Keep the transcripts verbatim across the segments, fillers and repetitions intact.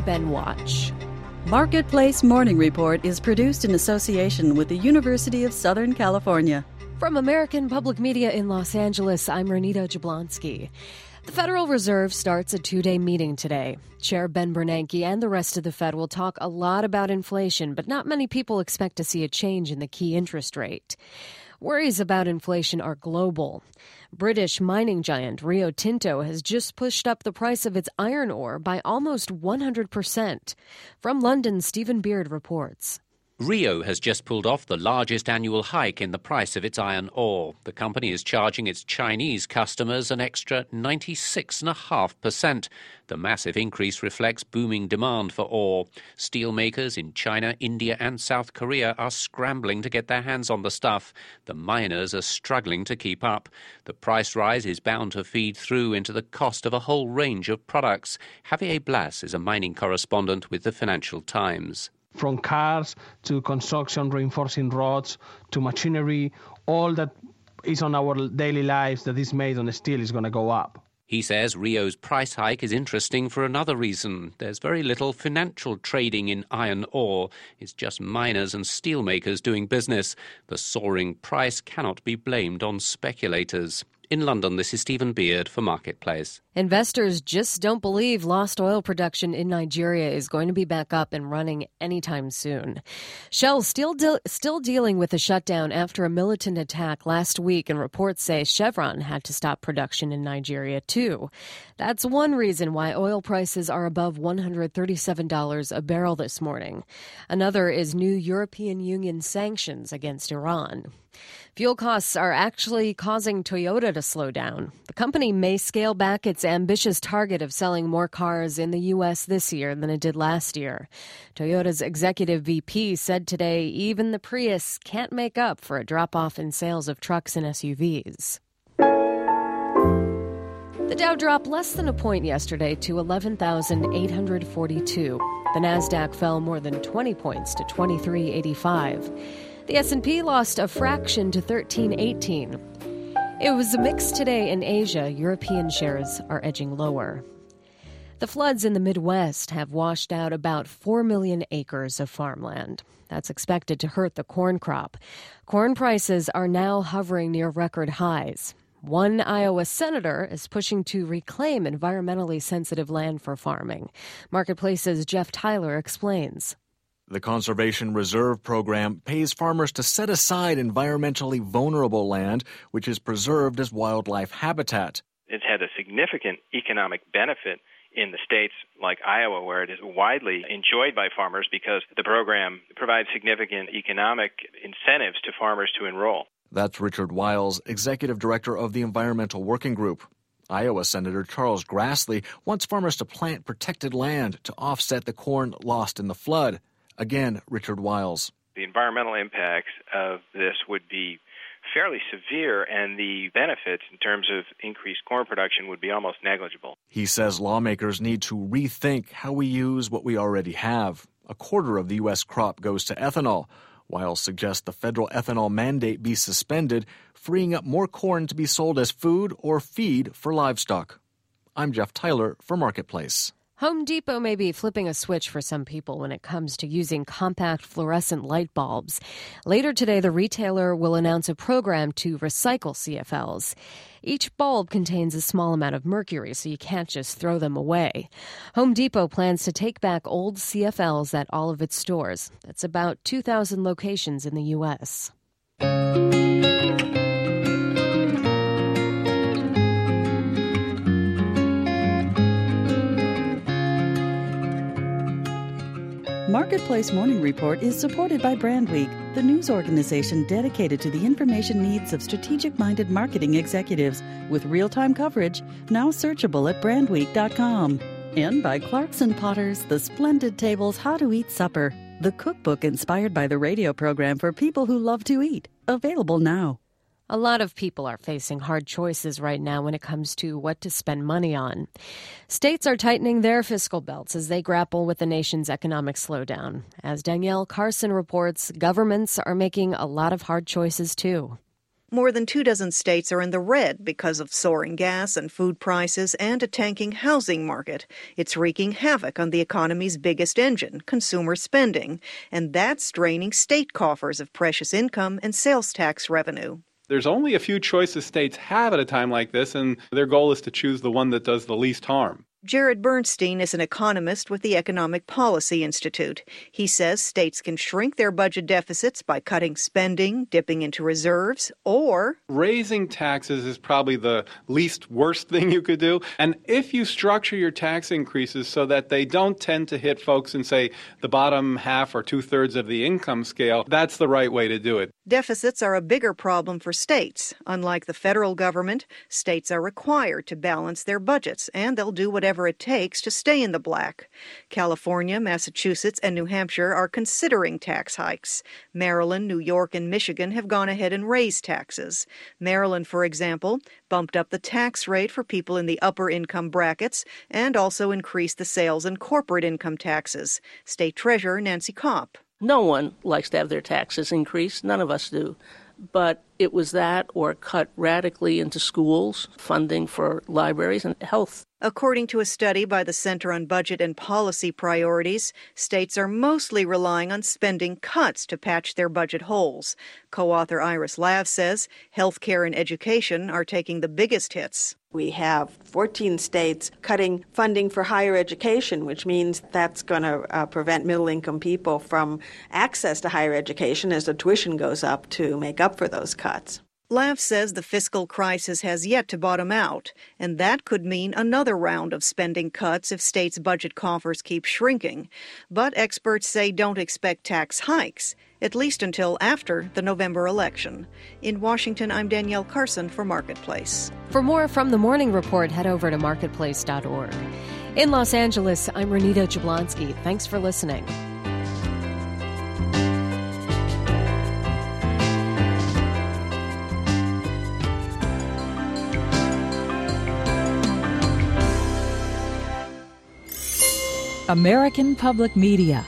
Ben Watch. Marketplace Morning Report is produced in association with the University of Southern California. From American Public Media in Los Angeles, I'm Renita Jablonski. The Federal Reserve starts a two-day meeting today. Chair Ben Bernanke and the rest of the Fed will talk a lot about inflation, but not many people expect to see a change in the key interest rate. Worries about inflation are global. British mining giant Rio Tinto has just pushed up the price of its iron ore by almost one hundred percent. From London, Stephen Beard reports. Rio has just pulled off the largest annual hike in the price of its iron ore. The company is charging its Chinese customers an extra ninety-six point five percent. The massive increase reflects booming demand for ore. Steelmakers in China, India and South Korea are scrambling to get their hands on the stuff. The miners are struggling to keep up. The price rise is bound to feed through into the cost of a whole range of products. Javier Blas is a mining correspondent with the Financial Times. From cars to construction, reinforcing rods to machinery, all that is on our daily lives that is made on steel is going to go up. He says Rio's price hike is interesting for another reason. There's very little financial trading in iron ore. It's just miners and steelmakers doing business. The soaring price cannot be blamed on speculators. In London, this is Stephen Beard for Marketplace. Investors just don't believe lost oil production in Nigeria is going to be back up and running anytime soon. Shell still de- still dealing with a shutdown after a militant attack last week, and reports say Chevron had to stop production in Nigeria too. That's one reason why oil prices are above one hundred thirty-seven dollars a barrel this morning. Another is new European Union sanctions against Iran. Fuel costs are actually causing Toyota to slow down. The company may scale back its ambitious target of selling more cars in the U S this year than it did last year. Toyota's executive V P said today even the Prius can't make up for a drop-off in sales of trucks and S U Vs. The Dow dropped less than a point yesterday to eleven thousand eight hundred forty-two. The Nasdaq fell more than twenty points to twenty-three eighty-five. The S and P lost a fraction to thirteen eighteen. It was a mix today in Asia. European shares are edging lower. The floods in the Midwest have washed out about four million acres of farmland. That's expected to hurt the corn crop. Corn prices are now hovering near record highs. One Iowa senator is pushing to reclaim environmentally sensitive land for farming. Marketplace's Jeff Tyler explains. The Conservation Reserve Program pays farmers to set aside environmentally vulnerable land, which is preserved as wildlife habitat. It's had a significant economic benefit in the states like Iowa, where it is widely enjoyed by farmers because the program provides significant economic incentives to farmers to enroll. That's Richard Wiles, Executive Director of the Environmental Working Group. Iowa Senator Charles Grassley wants farmers to plant protected land to offset the corn lost in the flood. Again, Richard Wiles. The environmental impacts of this would be fairly severe, and the benefits in terms of increased corn production would be almost negligible. He says lawmakers need to rethink how we use what we already have. A quarter of the U S crop goes to ethanol. Wiles suggests the federal ethanol mandate be suspended, freeing up more corn to be sold as food or feed for livestock. I'm Jeff Tyler for Marketplace. Home Depot may be flipping a switch for some people when it comes to using compact fluorescent light bulbs. Later today, the retailer will announce a program to recycle C F Ls. Each bulb contains a small amount of mercury, so you can't just throw them away. Home Depot plans to take back old C F Ls at all of its stores. That's about two thousand locations in the U S Marketplace Morning Report is supported by Brand Week, the news organization dedicated to the information needs of strategic-minded marketing executives, with real-time coverage, now searchable at brand week dot com. And by Clarkson Potters, the splendid tables How to Eat Supper, the cookbook inspired by the radio program for people who love to eat, available now. A lot of people are facing hard choices right now when it comes to what to spend money on. States are tightening their fiscal belts as they grapple with the nation's economic slowdown. As Danielle Carson reports, governments are making a lot of hard choices too. More than two dozen states are in the red because of soaring gas and food prices and a tanking housing market. It's wreaking havoc on the economy's biggest engine, consumer spending, and that's draining state coffers of precious income and sales tax revenue. There's only a few choices states have at a time like this, and their goal is to choose the one that does the least harm. Jared Bernstein is an economist with the Economic Policy Institute. He says states can shrink their budget deficits by cutting spending, dipping into reserves, or raising taxes is probably the least worst thing you could do. And if you structure your tax increases so that they don't tend to hit folks in, say, the bottom half or two-thirds of the income scale, that's the right way to do it. Deficits are a bigger problem for states. Unlike the federal government, states are required to balance their budgets, and they'll do whatever it takes to stay in the black. California, Massachusetts, and New Hampshire are considering tax hikes. Maryland, New York, and Michigan have gone ahead and raised taxes. Maryland, for example, bumped up the tax rate for people in the upper income brackets and also increased the sales and corporate income taxes. State Treasurer Nancy Kopp. No one likes to have their taxes increased. None of us do. But it was that or cut radically into schools, funding for libraries, and health. According to a study by the Center on Budget and Policy Priorities, states are mostly relying on spending cuts to patch their budget holes. Co-author Iris Lav says healthcare and education are taking the biggest hits. We have fourteen states cutting funding for higher education, which means that's going to uh, prevent middle-income people from access to higher education as the tuition goes up to make up for those cuts. Lav says the fiscal crisis has yet to bottom out, and that could mean another round of spending cuts if states' budget coffers keep shrinking. But experts say don't expect tax hikes, at least until after the November election. In Washington, I'm Danielle Carson for Marketplace. For more from the Morning Report, head over to marketplace dot org. In Los Angeles, I'm Renita Jablonski. Thanks for listening. American Public Media.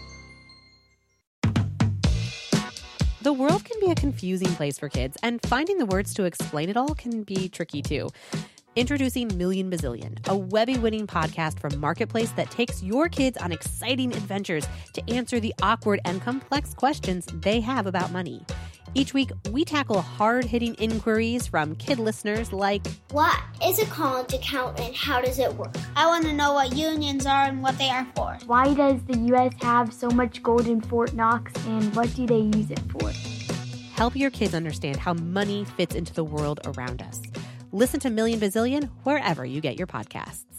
The world can be a confusing place for kids, and finding the words to explain it all can be tricky too. Introducing Million Bazillion, a Webby-winning podcast from Marketplace that takes your kids on exciting adventures to answer the awkward and complex questions they have about money. Each week, we tackle hard-hitting inquiries from kid listeners like, what is a college account and how does it work? I want to know what unions are and what they are for. Why does the U S have so much gold in Fort Knox and what do they use it for? Help your kids understand how money fits into the world around us. Listen to Million Bazillion wherever you get your podcasts.